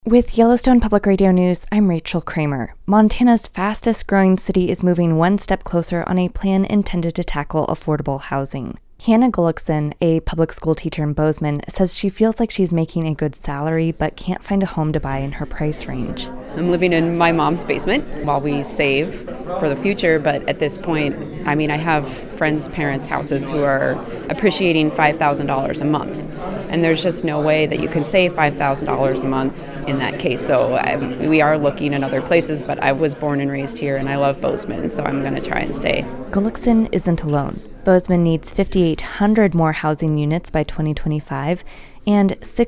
With Yellowstone Public Radio News, I'm Rachel Kramer. Montana's fastest growing city is moving one step closer on a plan intended to tackle affordable housing. Hannah Gullickson, a public school teacher in Bozeman, says she feels like she's making a good salary but can't find a home to buy in her price range. I'm living in my mom's basement while we save for the future, but at this point, I have friends' parents' houses who are appreciating $5,000 a month, and there's just no way that you can save $5,000 a month in that case. So we are looking in other places, but I was born and raised here, and I love Bozeman, so I'm going to try and stay. Gullickson isn't alone. Bozeman needs 5,800 more housing units by 2025, and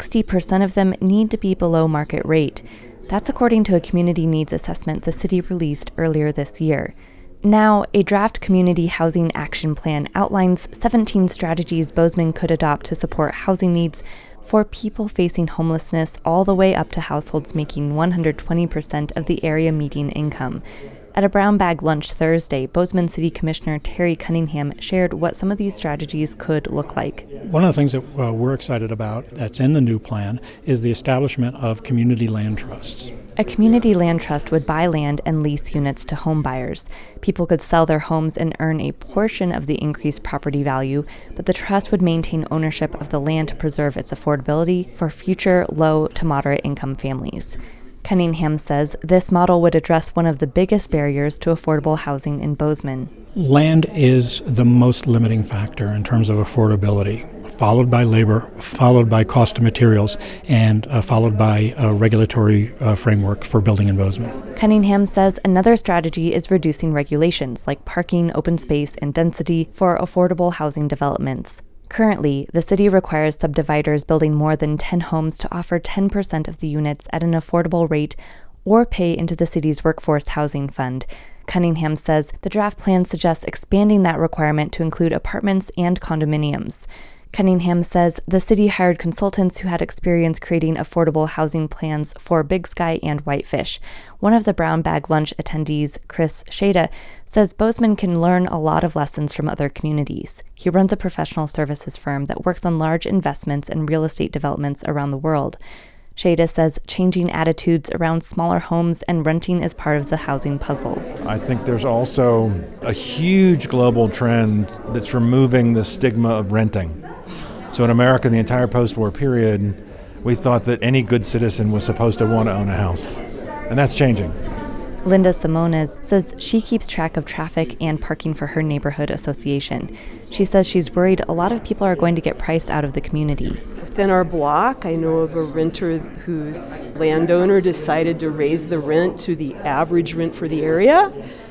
60% of them need to be below market rate. That's according to a community needs assessment the city released earlier this year. Now, a draft community housing action plan outlines 17 strategies Bozeman could adopt to support housing needs for people facing homelessness all the way up to households making 120% of the area median income. At a brown bag lunch Thursday, Bozeman City Commissioner Terry Cunningham shared what some of these strategies could look like. One of the things that we're excited about that's in the new plan is the establishment of community land trusts. A community land trust would buy land and lease units to home buyers. People could sell their homes and earn a portion of the increased property value, but the trust would maintain ownership of the land to preserve its affordability for future low to moderate income families. Cunningham says this model would address one of the biggest barriers to affordable housing in Bozeman. Land is the most limiting factor in terms of affordability, followed by labor, followed by cost of materials, and followed by a regulatory framework for building in Bozeman. Cunningham says another strategy is reducing regulations like parking, open space, and density for affordable housing developments. Currently, the city requires subdividers building more than 10 homes to offer 10% of the units at an affordable rate or pay into the city's workforce housing fund. Cunningham says the draft plan suggests expanding that requirement to include apartments and condominiums. Cunningham says the city hired consultants who had experience creating affordable housing plans for Big Sky and Whitefish. One of the brown bag lunch attendees, Chris Shada, says Bozeman can learn a lot of lessons from other communities. He runs a professional services firm that works on large investments and real estate developments around the world. Shada says changing attitudes around smaller homes and renting is part of the housing puzzle. I think there's also a huge global trend that's removing the stigma of renting. So in America, the entire post-war period, we thought that any good citizen was supposed to want to own a house. And that's changing. Linda Simones says she keeps track of traffic and parking for her neighborhood association. She says she's worried a lot of people are going to get priced out of the community. Within our block, I know of a renter whose landowner decided to raise the rent to the average rent for the area,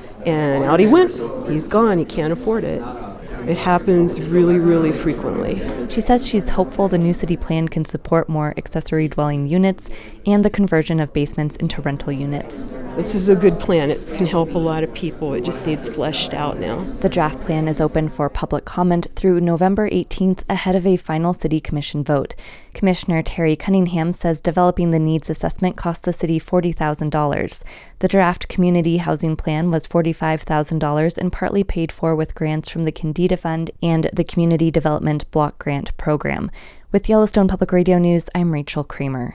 and out he went. He's gone. He can't afford it. It happens really, really frequently. She says she's hopeful the new city plan can support more accessory dwelling units and the conversion of basements into rental units. This is a good plan. It can help a lot of people. It just needs fleshed out now. The draft plan is open for public comment through November 18th ahead of a final city commission vote. Commissioner Terry Cunningham says developing the needs assessment cost the city $40,000. The draft community housing plan was $45,000 and partly paid for with grants from the Candida Fund and the Community Development Block Grant Program. With Yellowstone Public Radio News, I'm Rachel Kramer.